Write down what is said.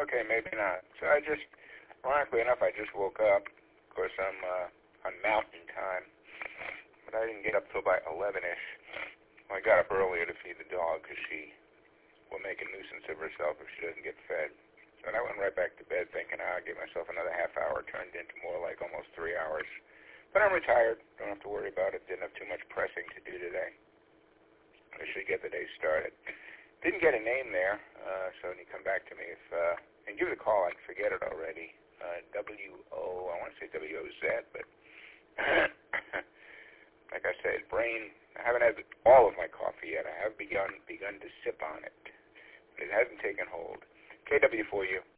Okay, maybe not. So ironically enough, I just woke up. Of course, I'm on mountain time, but I didn't get up till about 11ish. Well, I got up earlier to feed the dog because she will make a nuisance of herself if she doesn't get fed. So I went right back to bed thinking I'll give myself another half hour, turned into more like almost 3 hours. But I'm retired. Don't have to worry about it. Didn't have too much pressing to do today. I should get the day started. Didn't get a name there, so when you come back to me, and give it a call, I forget it already. W-O, I want to say W-O-Z, but like I said, brain, I haven't had all of my coffee yet. I have begun to sip on it. It hasn't taken hold. KW4U.